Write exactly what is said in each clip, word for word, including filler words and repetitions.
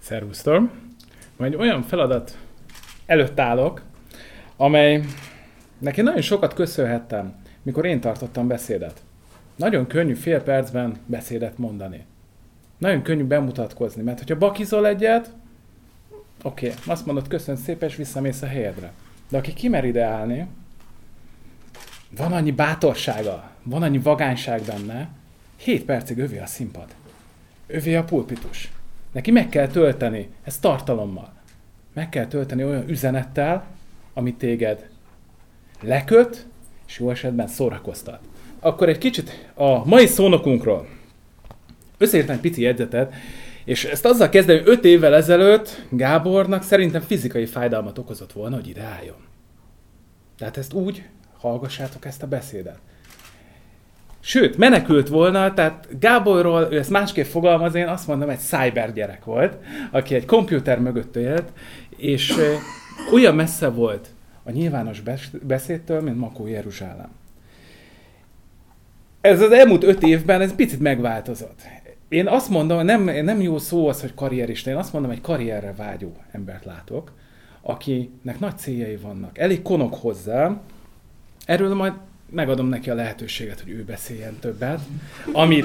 Szervusztok! Majd olyan feladat előtt állok, amely neki nagyon sokat köszönhettem, mikor én tartottam beszédet. Nagyon könnyű fél percben beszédet mondani. Nagyon könnyű bemutatkozni, mert hogyha bakizol egyet, oké, okay, azt mondod, köszönöm szépen, és visszamész a helyedre. De aki kimer ide állni, van annyi bátorsága, van annyi vagányság benne, hét percig övé a színpad. Övé a pulpitus. Neki meg kell tölteni ezt tartalommal. Meg kell tölteni olyan üzenettel, ami téged leköt, és jó esetben szórakoztat. Akkor egy kicsit a mai szónokunkról. Összeírtam egy pici jegyzetet, és ezt azzal kezdem, hogy öt évvel ezelőtt Gábornak szerintem fizikai fájdalmat okozott volna, hogy ide álljon. Tehát ezt úgy hallgassátok ezt a beszédet. Sőt, menekült volna, tehát Gáborról, ő ezt másképp fogalmaz, én azt mondom, egy cyber gyerek volt, aki egy komputer mögött élt, és olyan messze volt a nyilvános beszédtől, mint Makó Jeruzsálem. Ez az elmúlt öt évben ez picit megváltozott. Én azt mondom, nem, nem jó szó az, hogy karrierista, én azt mondom, egy karrierre vágyó embert látok, akinek nagy céljai vannak. Elég konok hozzá, erről majd megadom neki a lehetőséget, hogy ő beszéljen többet, amit,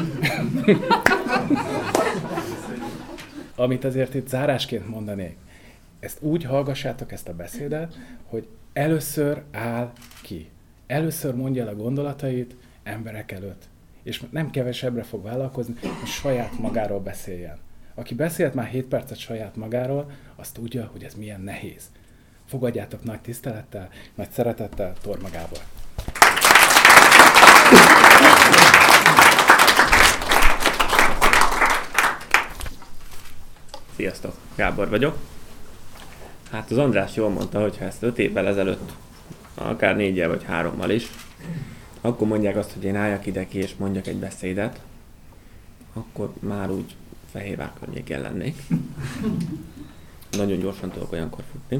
amit azért itt zárásként mondanék. Ezt úgy hallgassátok ezt a beszédet, hogy először áll ki. Először mondja el a gondolatait emberek előtt. És nem kevesebbre fog vállalkozni, hogy saját magáról beszéljen. Aki beszélt már hét percet saját magáról, az tudja, hogy ez milyen nehéz. Fogadjátok nagy tisztelettel, nagy szeretettel Torma Gábor. Sziasztok, Gábor vagyok. Hát az András jól mondta, hogy ha ezt öt évvel ezelőtt, akár négyel vagy hárommal is, akkor mondják azt, hogy én álljak ide ki és mondjak egy beszédet, akkor már úgy Fehérvár környékén lennék. Nagyon gyorsan tudok olyankor futni.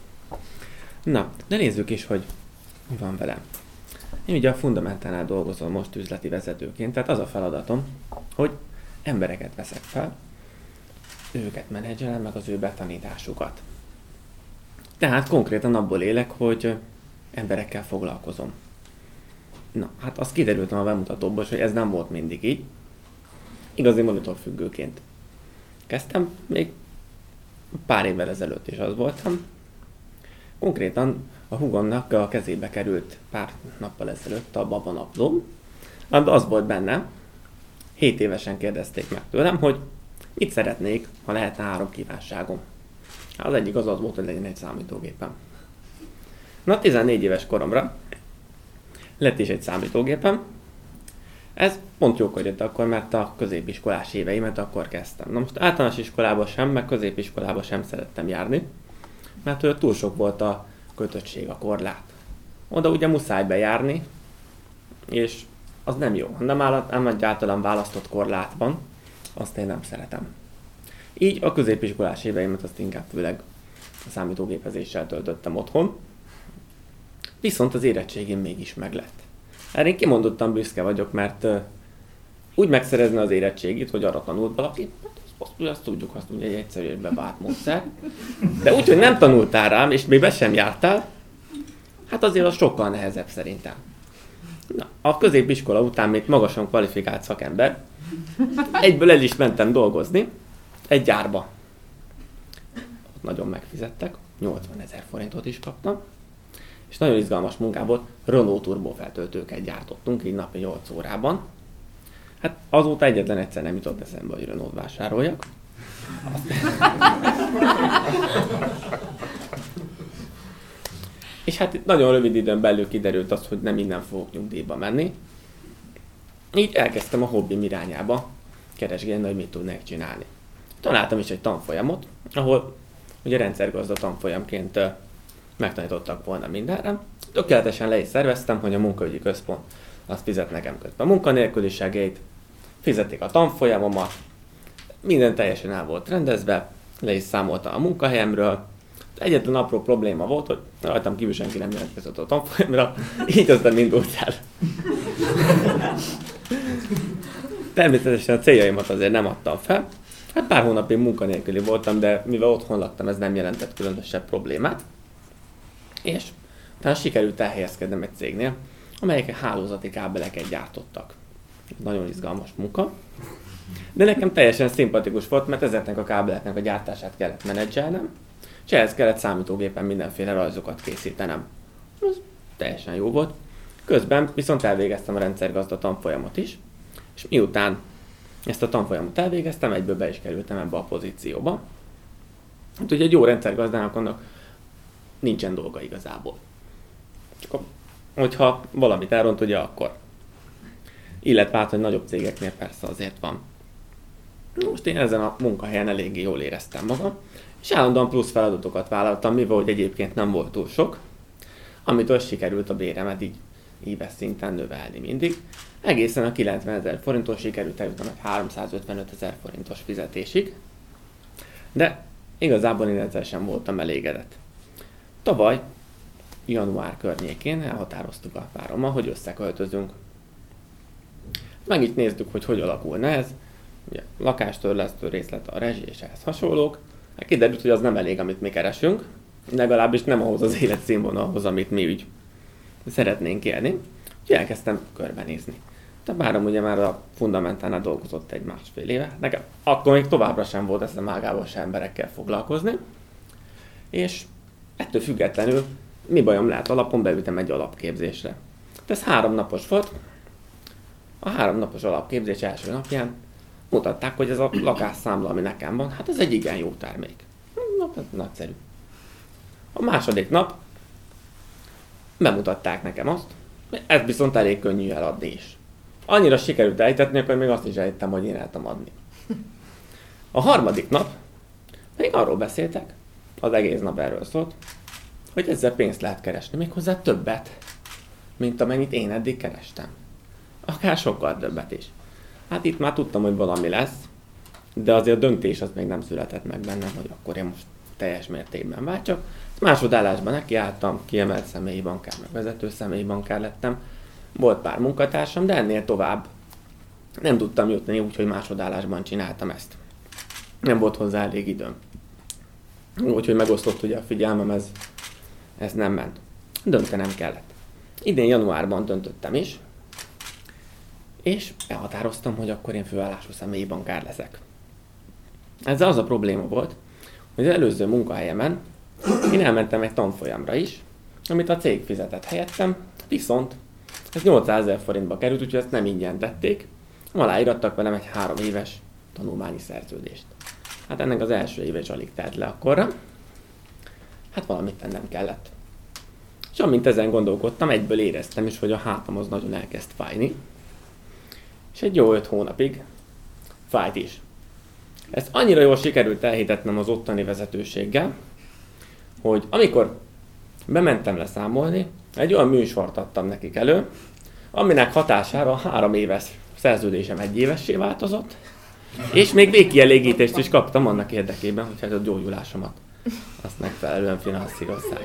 Na, de nézzük is, hogy mi van velem. Én ugye a Fundamentálnál dolgozom most üzleti vezetőként, tehát az a feladatom, hogy embereket veszek fel, őket menedzselem, meg az ő betanításukat. Tehát konkrétan abból élek, hogy emberekkel foglalkozom. Na, hát azt kiderültem a bemutatóból, hogy ez nem volt mindig így. Igazi monitorfüggőként kezdtem, még pár évvel ezelőtt is az voltam. Konkrétan a húgomnak a kezébe került pár nappal ezelőtt a babanaplóm, amiben az volt benne, hét évesen kérdezték meg tőlem, hogy mit szeretnék, ha lehetne három kívánságom. Az egyik az az volt, hogy legyen egy számítógépem. Na, tizennégy éves koromra lett is egy számítógépem. Ez pont jókor jött akkor, mert a középiskolás éveimet akkor kezdtem. Na most általános iskolába sem, meg középiskolába sem szerettem járni, mert olyan túl sok volt a kötöttség, a korlát. Oda ugye muszáj bejárni, és az nem jó. Nem, állat, nem egyáltalán választott korlátban, azt én nem szeretem. Így a középiskolás éveimet azt inkább főleg a számítógépezéssel töltöttem otthon, viszont az érettségim mégis meglett. Erre én kimondottan büszke vagyok, mert uh, úgy megszerezni az érettségit, hogy arra tanult valaki, azt, azt, azt tudjuk, azt ugye egy egyszerű és bevált módszer. De úgy, hogy nem tanultál rám, és még be sem jártál, hát azért az sokkal nehezebb szerintem. Na, a középiskola után még magasan kvalifikált szakember, egyből el is mentem dolgozni, egy gyárba. Ott nagyon megfizettek, nyolcvanezer forintot is kaptam, és nagyon izgalmas munkából Renault turbofeltöltőket gyártottunk, így napi nyolc órában. Hát azóta egyetlen egyszer nem jutott eszembe, hogy Renault vásároljak. És hát nagyon rövid időn belül kiderült az, hogy nem innen fogok nyugdíjba menni. Így elkezdtem a hobbim irányába keresgélni, hogy mit tudnék csinálni. Találtam is egy tanfolyamot, ahol ugye rendszergazda tanfolyamként megtanítottak volna mindenre. Tökéletesen le is szerveztem, hogy a munkaügyi központ azt fizet nekem közben a munkanélküli segélyt, fizetik a tanfolyamomat, minden teljesen el volt rendezve, le is számoltam a munkahelyemről. Egyetlen apró probléma volt, hogy rajtam kívül senki nem jelentkezett a tanfolyamra, így aztán indult el. Természetesen a céljaimat azért nem adtam fel, Hát pár hónapig munkanélküli voltam, de mivel otthon laktam, ez nem jelentett különösebb problémát. És utána sikerült elhelyezkednem egy cégnél, amelyek hálózati kábeleket gyártottak. Nagyon izgalmas munka. De nekem teljesen szimpatikus volt, mert ezeknek a kábeleknek a gyártását kellett menedzselnem, és ehhez kellett számítógépen mindenféle rajzokat készítenem. Ez teljesen jó volt. Közben viszont elvégeztem a rendszergazda tanfolyamot is, és miután ezt a tanfolyamot elvégeztem, egyből be is kerültem ebbe a pozícióba. Hát ugye egy jó rendszergazdának annak nincsen dolga igazából. Csak a, hogyha valamit elront, ugye akkor. Illetve hát, hogy nagyobb cégeknél persze azért van. Most én ezen a munkahelyen eléggé jól éreztem magam, és állandóan plusz feladatokat vállaltam, mivel hogy egyébként nem volt túl sok, amitől sikerült a béremet így éves szinten növelni mindig. Egészen a kilencvenezer forintos sikerült eljutnom egy háromszázötvenötezer forintos fizetésig, de igazából én ezzel sem voltam elégedett. Tavaly, január környékén elhatároztuk a párommal, hogy összeköltözünk. Meg itt néztük, hogy hogy alakulna ez. Ugye, lakástörlesztő részlet, a rezsi és ehhez hasonlók. Hát kiderült, hogy az nem elég, amit mi keresünk, legalábbis nem ahhoz az életszínvonalhoz, amit mi úgy szeretnénk élni. Úgyhogy elkezdtem körbenézni. A párom ugye már a Fundamentánál dolgozott egy másfél éve. Nekem akkor még továbbra sem volt eszem ágában se emberekkel foglalkozni. És ettől függetlenül mi bajom lehet alapon, beültem egy alapképzésre. De ez három napos volt. A három napos alapképzés első napján mutatták, hogy ez a lakásszámla, ami nekem van, hát ez egy igen jó termék. Na, ez nagyszerű. A második nap bemutatták nekem azt, hogy ez viszont elég könnyű eladni is. Annyira sikerült elhitetni, hogy még azt is elhittem, hogy én el tudom adni. A harmadik nap még arról beszéltek, az egész nap erről szólt, hogy ezzel pénzt lehet keresni, méghozzá többet, mint amennyit én eddig kerestem. Akár sokkal többet is. Hát itt már tudtam, hogy valami lesz, de azért a döntés az még nem született meg bennem, hogy akkor én most teljes mértékben váltsak. Másodállásban nekiálltam, kiemelt személyi bankár, meg vezető személyi bankár lettem. Volt pár munkatársam, de ennél tovább nem tudtam jutni, úgyhogy másodállásban csináltam ezt. Nem volt hozzá elég időm. Úgyhogy megosztott ugye a figyelmem, ez, ez nem ment. Döntenem kellett. Idén januárban döntöttem is, és elhatároztam, hogy akkor én főállású személyi bankár leszek. Ezzel az a probléma volt, hogy az előző munkahelyemen én elmentem egy tanfolyamra is, amit a cég fizetett helyettem, viszont ez nyolcszázezer forintba került, úgyhogy ezt nem ingyen tették. Aláírattak velem egy három éves tanulmányi szerződést. Hát ennek az első éve is alig telt le akkorra. Hát valamit tennem kellett. És amint ezen gondolkodtam, egyből éreztem is, hogy a hátam az nagyon elkezd fájni. És egy jó öt hónapig fájt is. Ezt annyira jól sikerült elhitetnem az ottani vezetőséggel, hogy amikor bementem leszámolni, egy olyan műsort adtam nekik elő, aminek hatására a három éves szerződésem egy évessé változott, és még végkielégítést is kaptam annak érdekében, hogy hát a gyógyulásomat azt megfelelően finanszírozzák.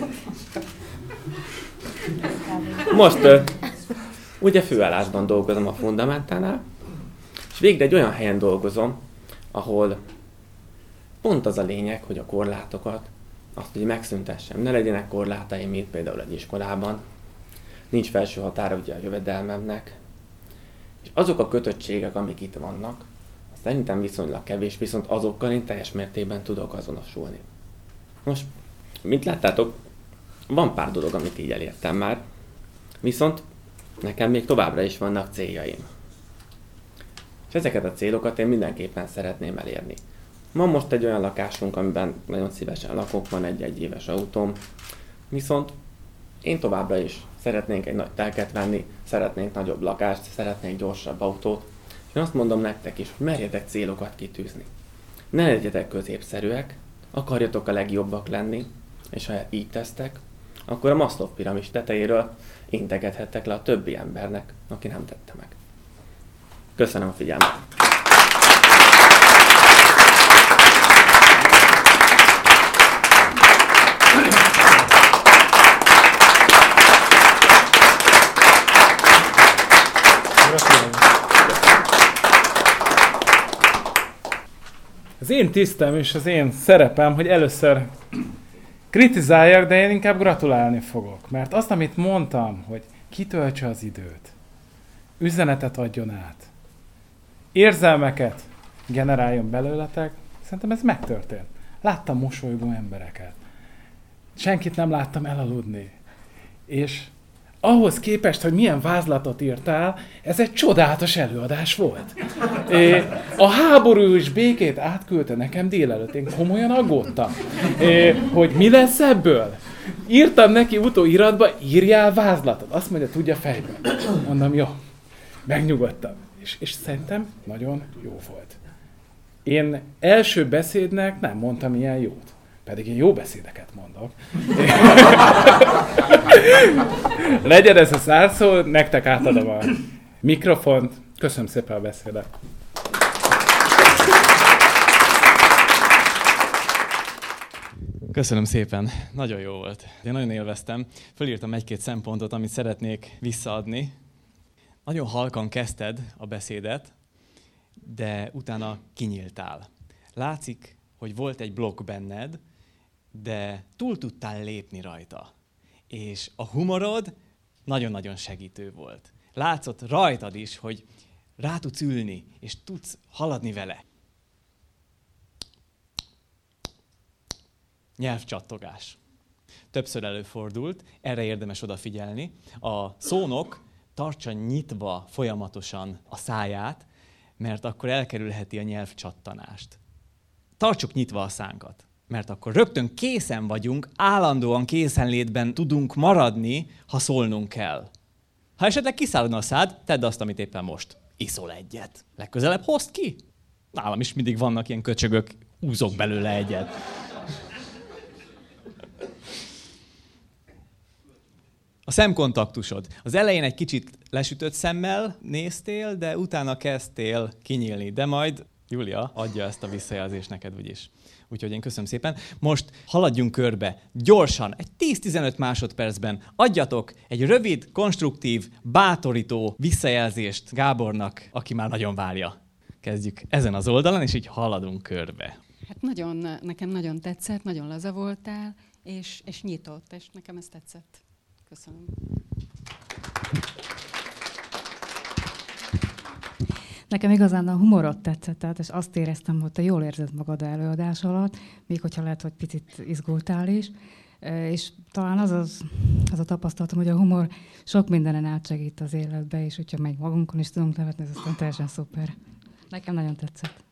Most ugye főállásban dolgozom a Fundamentánál, és végre egy olyan helyen dolgozom, ahol pont az a lényeg, hogy a korlátokat, azt, hogy megszüntessem. Ne legyenek korlátaim, mint például egy iskolában. Nincs felső határa ugye a jövedelmemnek. És azok a kötöttségek, amik itt vannak, szerintem viszonylag kevés, viszont azokkal én teljes mértékben tudok azonosulni. Most, mint láttátok, van pár dolog, amit így elértem már, viszont nekem még továbbra is vannak céljaim. És ezeket a célokat én mindenképpen szeretném elérni. Van most egy olyan lakásunk, amiben nagyon szívesen lakok, van egy egy éves autóm, viszont én továbbra is szeretnénk egy nagy telket venni, szeretnénk nagyobb lakást, szeretnénk gyorsabb autót, és én azt mondom nektek is, hogy merjetek célokat kitűzni. Ne legyetek középszerűek, akarjatok a legjobbak lenni, és ha így tesztek, akkor a Maslow piramis tetejéről integethettek le a többi embernek, aki nem tette meg. Köszönöm a figyelmet! én tisztem és az én szerepem, hogy először kritizáljak, de én inkább gratulálni fogok. Mert azt, amit mondtam, hogy kitöltse az időt, üzenetet adjon át, érzelmeket generáljon belőletek, szerintem ez megtörtént. Láttam mosolygó embereket. Senkit nem láttam elaludni. És ahhoz képest, hogy milyen vázlatot írtál, ez egy csodálatos előadás volt. É, a háború és békét átküldte nekem délelőtt. Én komolyan aggódtam, é, hogy mi lesz ebből. Írtam neki utóiratba, írjál vázlatot. Azt mondja, tudja fejből. Mondom, jó, megnyugodtam. És, és szerintem nagyon jó volt. Én első beszédnek nem mondtam ilyen jót. Pedig én jó beszédeket mondok. Legyen ez a zárszó, nektek átadom a mikrofont. Köszönöm szépen a beszédet. Köszönöm szépen, nagyon jó volt. Én nagyon élveztem. Fölírtam egy-két szempontot, amit szeretnék visszaadni. Nagyon halkan kezdted a beszédet, de utána kinyíltál. Látszik, hogy volt egy blokk benned, de túl tudtál lépni rajta. És a humorod nagyon-nagyon segítő volt. Látszott rajtad is, hogy rá tudsz ülni, és tudsz haladni vele. Nyelvcsattogás. Többször előfordult, erre érdemes odafigyelni. A szónok tartsa nyitva folyamatosan a száját, mert akkor elkerülheti a nyelvcsattanást. Tartsuk nyitva a szánkat, mert akkor rögtön készen vagyunk, állandóan készenlétben tudunk maradni, ha szólnunk kell. Ha esetleg kiszállna a szád, tedd azt, amit éppen most. Iszol egyet. Legközelebb hozd ki. Nálam is mindig vannak ilyen köcsögök, húzok belőle egyet. A szemkontaktusod. Az elején egy kicsit lesütött szemmel néztél, de utána kezdtél kinyílni. De majd Júlia adja ezt a visszajelzést neked úgyis. Úgyhogy én köszönöm szépen. Most haladjunk körbe. Gyorsan, egy tíz-tizenöt másodpercben adjatok egy rövid, konstruktív, bátorító visszajelzést Gábornak, aki már nagyon várja. Kezdjük ezen az oldalon, és így haladunk körbe. Hát nagyon, nekem nagyon tetszett, nagyon laza voltál, és, és nyitott, és nekem ez tetszett. Köszönöm. Nekem igazán a humorot tetszett, tehát, és azt éreztem, hogy te jól érzed magad előadás alatt, még hogyha lehet, hogy picit izgultál is. És talán az, az, az a tapasztalatom, hogy a humor sok mindenen átsegít az életbe, és hogyha meg magunkon is tudunk nevetni, ez aztán teljesen szuper. Nekem nagyon tetszett.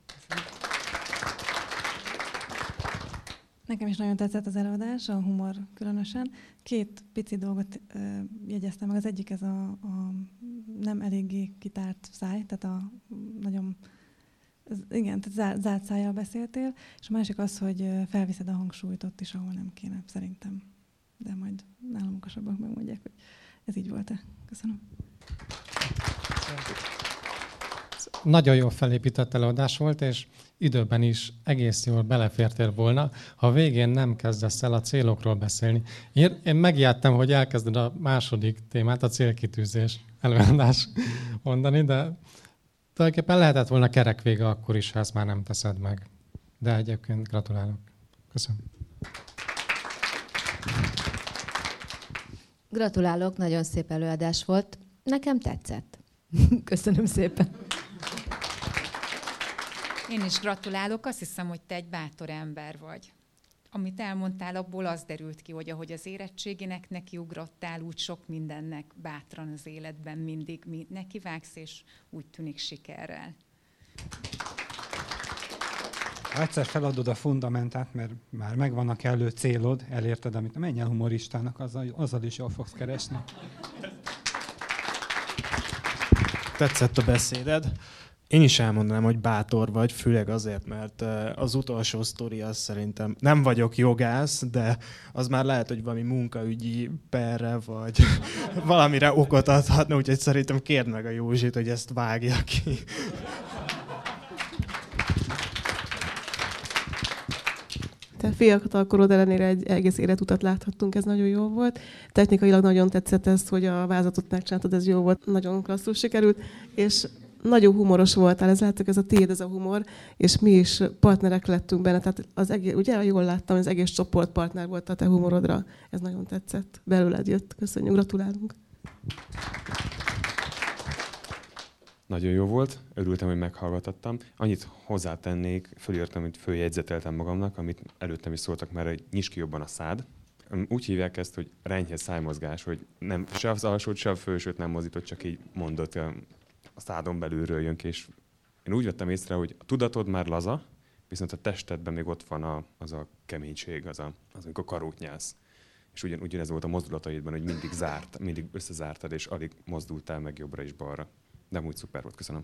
Nekem is nagyon tetszett az előadás, a humor különösen. Két pici dolgot ö, jegyeztem meg. Az egyik ez a, a nem eléggé kitárt száj, tehát a nagyon, ez, igen, tehát zár, zárt szájjal beszéltél, és a másik az, hogy felviszed a hangsúlyt ott is, ahol nem kéne, szerintem. De majd nálam okosabbak megmondják, hogy ez így volt-e. Köszönöm. Nagyon jól felépített előadás volt, és időben is egész jól belefértél volna, ha végén nem kezdesz el a célokról beszélni. Én, én megijedtem, hogy elkezded a második témát, a célkitűzés előadás mondani, de tulajdonképpen lehetett volna kerek vége akkor is, ha ezt már nem teszed meg. De egyébként gratulálok. Köszönöm. Gratulálok, nagyon szép előadás volt. Nekem tetszett. Köszönöm szépen. Én is gratulálok, azt hiszem, hogy te egy bátor ember vagy. Amit elmondtál, abból az derült ki, hogy ahogy az érettséginek nekiugrottál, úgy sok mindennek bátran az életben mindig nekivágsz, és úgy tűnik sikerrel. Ha egyszer feladod a fundamentát, mert már megvan a kellő célod, elérted, amit menj el humoristának, azzal, azzal is jól fogsz keresni. Tetszett a beszéded. Én is elmondanám, hogy bátor vagy, főleg azért, mert az utolsó sztori az szerintem, nem vagyok jogász, de az már lehet, hogy valami munkaügyi perre, vagy valamire okot adhatna, úgyhogy szerintem kérd meg a Józsit, hogy ezt vágja ki. Te fiatal korod ellenére egy egész életutat láthattunk, ez nagyon jó volt. Technikailag nagyon tetszett ez, hogy a vázatot megcsináltad, ez jó volt, nagyon klasszul sikerült, és nagyon humoros voltál, ez látszik, ez a tiéd, ez a humor, és mi is partnerek lettünk benne. Tehát az egész, ugye, jól láttam, az egész csoport partner volt a te humorodra. Ez nagyon tetszett. Belőled jött. Köszönjük, gratulálunk. Nagyon jó volt, örültem, hogy meghallgatottam. Annyit hozzátennék, fölírtam, hogy följegyzeteltem magamnak, amit előttem is szóltak már, hogy nyisd ki jobban a szád. Úgy hívják ezt, hogy renyhes szájmozgás, hogy nem, se az alsót, se a felsőt nem mozdított, csak így mondott, a szádon belülről jön ki. És én úgy vettem észre, hogy a tudatod már laza, viszont a testedben még ott van a, az a keménység, az, a, az amikor karót nyálsz. És ugyan, ugyanez volt a mozdulataidban, hogy mindig zárt, mindig összezártad, és alig mozdultál meg jobbra és balra. De úgy szuper volt, köszönöm.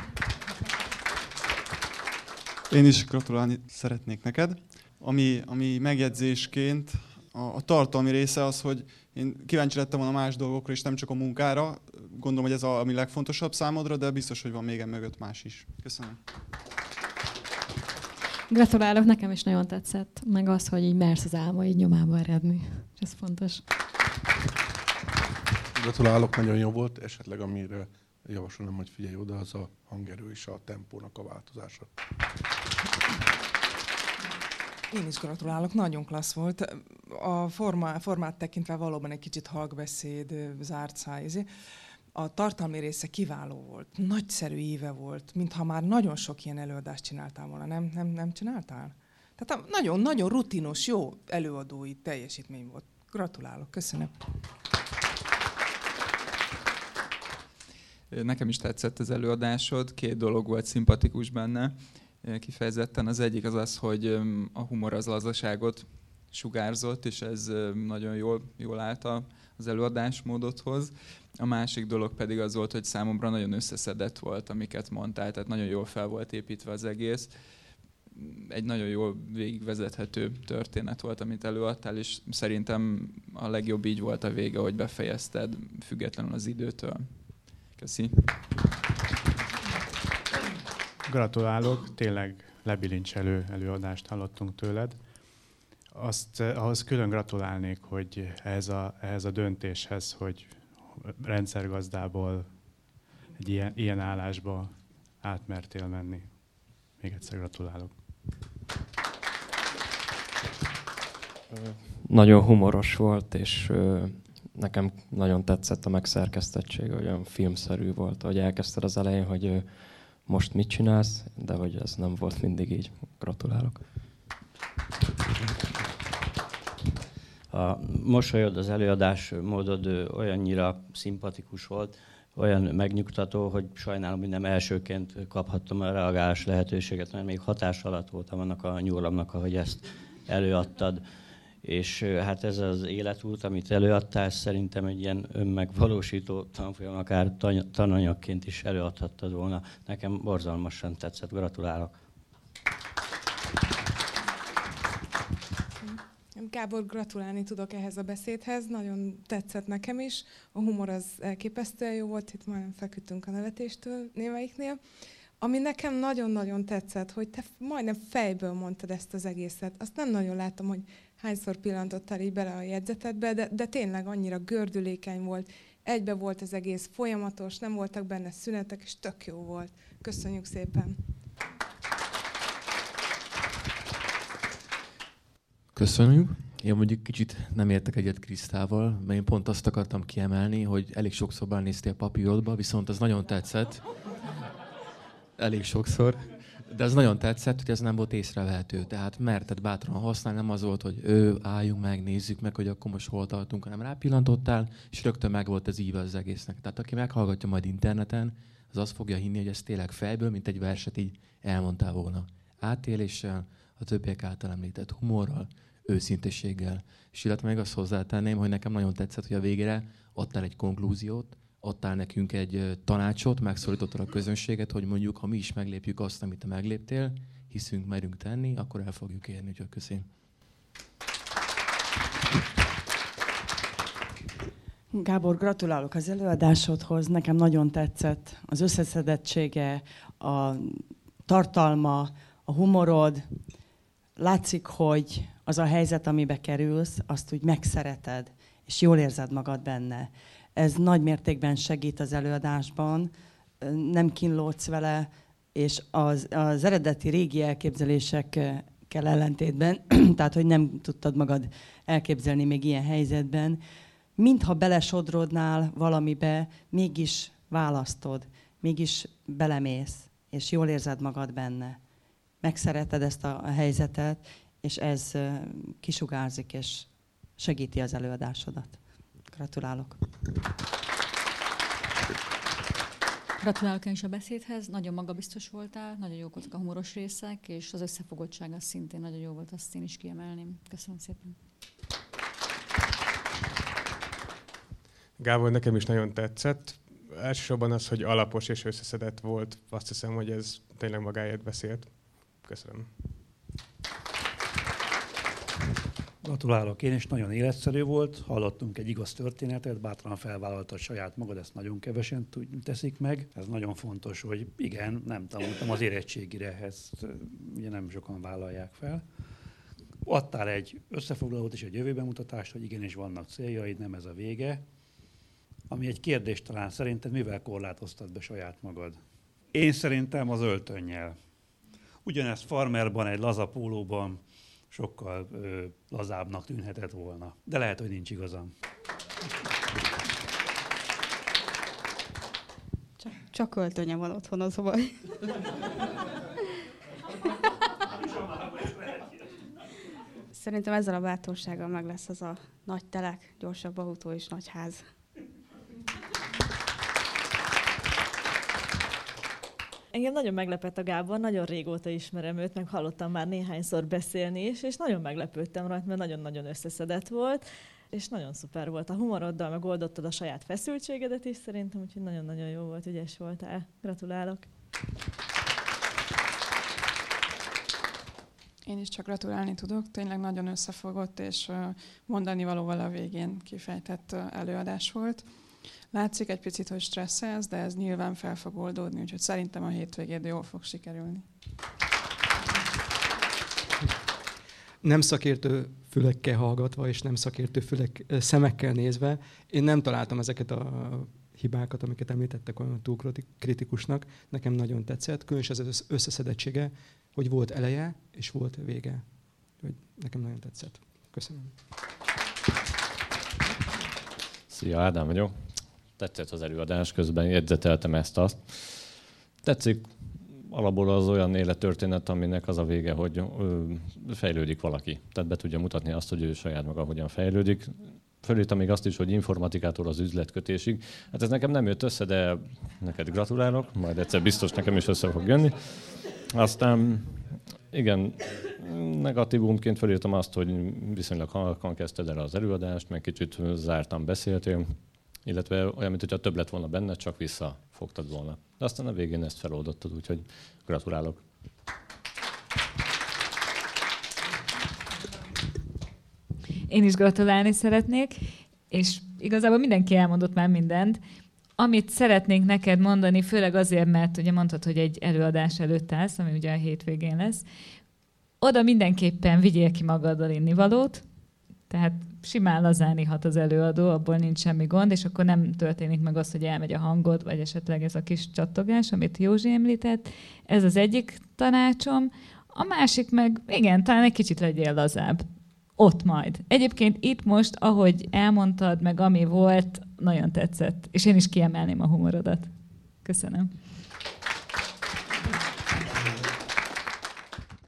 Én is gratulálni szeretnék neked. Ami, ami megjegyzésként a, a tartalmi része az, hogy én kíváncsi lettem volna más dolgokra, és nem csak a munkára. Gondolom, hogy ez a, ami legfontosabb számodra, de biztos, hogy van még emögött más is. Köszönöm. Gratulálok, nekem is nagyon tetszett, meg az, hogy így mersz az álmaid nyomába eredni. Ez fontos. Gratulálok, nagyon jó volt. Esetleg amire javasolom, hogy figyelj oda, az a hangerő és a tempónak a változása. Én is gratulálok, nagyon klassz volt. A formá, formát tekintve valóban egy kicsit halkbeszéd, zárt száj. A tartalmi része kiváló volt, nagyszerű íve volt, mintha már nagyon sok ilyen előadást csináltál volna. Nem, nem, nem csináltál? Tehát nagyon-nagyon rutinos, jó előadói teljesítmény volt. Gratulálok, köszönöm. Nekem is tetszett az előadásod, két dolog volt szimpatikus benne. Kifejezetten az egyik az az, hogy a humor az lazaságot sugárzott, és ez nagyon jól, jól állt az előadásmódodhoz. A másik dolog pedig az volt, hogy számomra nagyon összeszedett volt, amiket mondtál, tehát nagyon jól fel volt építve az egész. Egy nagyon jól végigvezethető történet volt, amit előadtál, és szerintem a legjobb így volt a vége, hogy befejezted, függetlenül az időtől. Köszi. Gratulálok, tényleg lebilincselő előadást hallottunk tőled. Azt, ahhoz külön gratulálnék, hogy ehhez a, ehhez a döntéshez, hogy rendszergazdából egy ilyen, ilyen állásba átmertél menni. Még egyszer gratulálok. Nagyon humoros volt, és nekem nagyon tetszett a megszerkesztettség, olyan filmszerű volt, ahogy elkezdted az elején, hogy most mit csinálsz, de hogy ez nem volt mindig így. Gratulálok. A mosolyod, az előadás módod olyannyira szimpatikus volt, olyan megnyugtató, hogy sajnálom, hogy nem elsőként kaphattam a reagálás lehetőséget, mert még hatás alatt voltam annak a nyugalomnak, ahogy ezt előadtad. És hát ez az életút, amit előadtál, szerintem egy ilyen önmegvalósító tanfolyam, akár tananyagként is előadhattad volna. Nekem borzalmasan tetszett, gratulálok. Gábor, gratulálni tudok ehhez a beszédhez, nagyon tetszett nekem is. A humor az elképesztően jó volt, itt majdnem feküdtünk a nevetéstől némelyiknél. Ami nekem nagyon-nagyon tetszett, hogy te majdnem fejből mondtad ezt az egészet. Azt nem nagyon látom, hogy hányszor pillantottál így bele a jegyzetedbe, de, de tényleg annyira gördülékeny volt. Egybe volt az egész folyamatos, nem voltak benne szünetek, és tök jó volt. Köszönjük szépen! Köszönjük. Én mondjuk kicsit nem értek egyet Krisztával, mert én pont azt akartam kiemelni, hogy elég sokszor belenéztél a papírodba, viszont az nagyon tetszett. Elég sokszor. De az nagyon tetszett, hogy ez nem volt észrevehető. Tehát merted bátran használni, nem az volt, hogy ő, álljunk meg, nézzük meg, hogy akkor most hol tartunk, hanem rápillantottál, és rögtön meg volt az íve az egésznek. Tehát aki meghallgatja majd interneten, az azt fogja hinni, hogy ez tényleg fejből, mint egy verset így elmondtál volna. Átéléssel, a többiek által említett humorral, őszinteséggel. És illetve még azt hozzátenném, hogy nekem nagyon tetszett, hogy a végére adtál egy konklúziót, adtál nekünk egy tanácsot, megszólítottad a közönséget, hogy mondjuk, ha mi is meglépjük azt, amit te megléptél, hiszünk, merünk tenni, akkor el fogjuk érni. Úgyhogy köszönöm. Gábor, gratulálok az előadásodhoz. Nekem nagyon tetszett az összeszedettsége, a tartalma, a humorod. Látszik, hogy az a helyzet, amibe kerülsz, azt úgy megszereted, és jól érzed magad benne. Ez nagy mértékben segít az előadásban. nem kínlódsz vele, és az, az eredeti régi elképzelésekkel ellentétben, tehát hogy nem tudtad magad elképzelni még ilyen helyzetben, mintha belesodrodnál valamibe, mégis választod, mégis belemész, és jól érzed magad benne. Megszereted ezt a, a helyzetet, és ez kisugárzik, és segíti az előadásodat. Gratulálok! Gratulálok én is a beszédhez, nagyon magabiztos voltál, nagyon jók voltak a humoros részek, és az összefogottság az szintén nagyon jó volt, azt én is kiemelném. Köszönöm szépen. Gábor, nekem is nagyon tetszett. Elsősorban az, hogy alapos és összeszedett volt. Azt hiszem, hogy ez tényleg magáért beszélt. Köszönöm. Gratulálok én is, nagyon életszerű volt. Hallottunk egy igaz történetet, bátran felvállalta saját magad, ezt nagyon kevesen teszik meg. Ez nagyon fontos, hogy igen, nem tanultam az érettségire, ezt ugye nem sokan vállalják fel. Adtál egy összefoglalót és egy jövőbemutatást, hogy igenis vannak céljaid, nem ez a vége. Ami egy kérdés talán, szerinted mivel korlátoztad be saját magad? Én szerintem az öltönnyel. Ugyanezt farmerban, egy laza pólóban sokkal ö, lazábbnak tűnhetett volna. De lehet, hogy nincs igazam. Csak, csak öltönye van otthon, az a baj. Szerintem ezzel a bátorsággal meg lesz az a nagy telek, gyorsabb autó és nagy ház. Engem nagyon meglepett a Gábor, nagyon régóta ismerem őt, meg hallottam már néhányszor beszélni is, és nagyon meglepődtem rajta, mert nagyon-nagyon összeszedett volt, és nagyon szuper volt. A humoroddal megoldottad a saját feszültségedet is szerintem, úgyhogy nagyon-nagyon jó volt, ügyes voltál. Gratulálok! Én is csak gratulálni tudok, tényleg nagyon összefogott és mondani valóval a végén kifejtett előadás volt. Látszik egy picit, hogy stresszelsz, de ez nyilván fel fog oldódni, úgyhogy szerintem a hétvégéd jól fog sikerülni. Nem szakértő fülekkel hallgatva, és nem szakértő fülek, szemekkel nézve, én nem találtam ezeket a hibákat, amiket említettek, olyan túl kritikusnak. Nekem nagyon tetszett, különösen az összeszedettsége, hogy volt eleje, és volt vége. Hogy nekem nagyon tetszett. Köszönöm. Szia, Ádám vagyok. Tetszett az előadás, közben jegyzeteltem ezt-azt. Tetszik alapból az olyan élettörténet, aminek az a vége, hogy ö, fejlődik valaki. Tehát be tudja mutatni azt, hogy ő saját maga hogyan fejlődik. Fölírtam még azt is, hogy informatikától az üzletkötésig. Hát ez nekem nem jött össze, de neked gratulálok, majd egyszer biztos nekem is össze fog jönni. Aztán igen, negatívumként fölírtam azt, hogy viszonylag halkan kezdted el az előadást, meg kicsit zártan beszéltél, illetve olyan, mint hogyha több lett volna benne, csak visszafogtad volna. De aztán a végén ezt feloldottad, úgyhogy gratulálok. Én is gratulálni szeretnék, és igazából mindenki elmondott már mindent. Amit szeretnék neked mondani, főleg azért, mert ugye mondtad, hogy egy előadás előtt állsz, ami ugye a hétvégén lesz, oda mindenképpen vigyél ki magaddal innivalót, tehát simán lazán ihat az előadó, abból nincs semmi gond, és akkor nem történik meg az, hogy elmegy a hangod, vagy esetleg ez a kis csattogás, amit Józsi említett. Ez az egyik tanácsom. A másik meg, igen, talán egy kicsit legyél lazább. Ott majd. Egyébként itt most, ahogy elmondtad, meg ami volt, nagyon tetszett. És én is kiemelném a humorodat. Köszönöm.